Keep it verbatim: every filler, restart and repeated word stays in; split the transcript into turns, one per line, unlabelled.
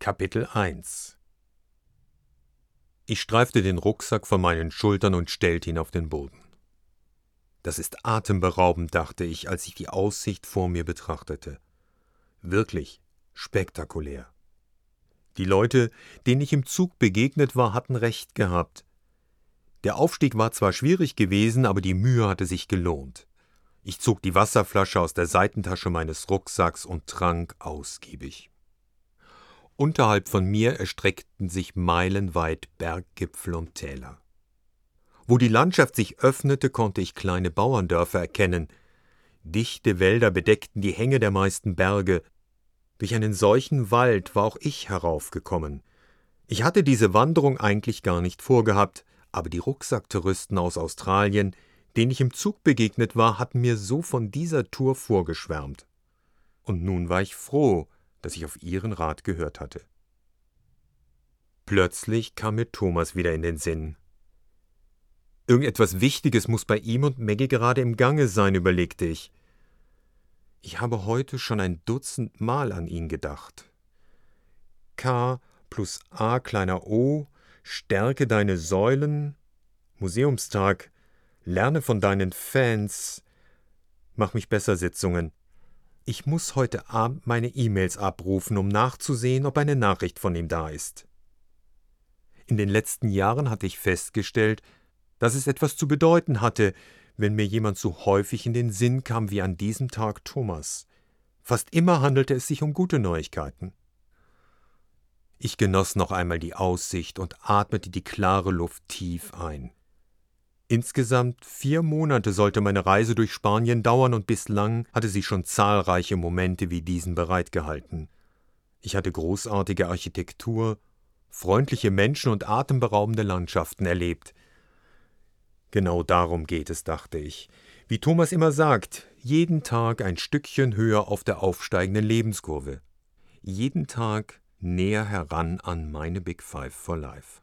Kapitel eins. Ich streifte den Rucksack von meinen Schultern und stellte ihn auf den Boden. Das ist atemberaubend, dachte ich, als ich die Aussicht vor mir betrachtete. Wirklich spektakulär. Die Leute, denen ich im Zug begegnet war, hatten recht gehabt. Der Aufstieg war zwar schwierig gewesen, aber die Mühe hatte sich gelohnt. Ich zog die Wasserflasche aus der Seitentasche meines Rucksacks und trank ausgiebig. Unterhalb von mir erstreckten sich meilenweit Berggipfel und Täler. Wo die Landschaft sich öffnete, konnte ich kleine Bauerndörfer erkennen. Dichte Wälder bedeckten die Hänge der meisten Berge. Durch einen solchen Wald war auch ich heraufgekommen. Ich hatte diese Wanderung eigentlich gar nicht vorgehabt, aber die Rucksacktouristen aus Australien, denen ich im Zug begegnet war, hatten mir so von dieser Tour vorgeschwärmt. Und nun war ich froh, dass ich auf ihren Rat gehört hatte. Plötzlich kam mir Thomas wieder in den Sinn. Irgendetwas Wichtiges muss bei ihm und Maggie gerade im Gange sein, überlegte ich. Ich habe heute schon ein Dutzend Mal an ihn gedacht. K plus A kleiner O, stärke deine Säulen, Museumstag, lerne von deinen Fans, mach mich besser Sitzungen. Ich muss heute Abend meine E-Mails abrufen, um nachzusehen, ob eine Nachricht von ihm da ist. In den letzten Jahren hatte ich festgestellt, dass es etwas zu bedeuten hatte, wenn mir jemand so häufig in den Sinn kam wie an diesem Tag Thomas. Fast immer handelte es sich um gute Neuigkeiten. Ich genoss noch einmal die Aussicht und atmete die klare Luft tief ein. Insgesamt vier Monate sollte meine Reise durch Spanien dauern und bislang hatte sie schon zahlreiche Momente wie diesen bereitgehalten. Ich hatte großartige Architektur, freundliche Menschen und atemberaubende Landschaften erlebt. Genau darum geht es, dachte ich. Wie Thomas immer sagt, jeden Tag ein Stückchen höher auf der aufsteigenden Lebenskurve. Jeden Tag näher heran an meine Big Five for Life.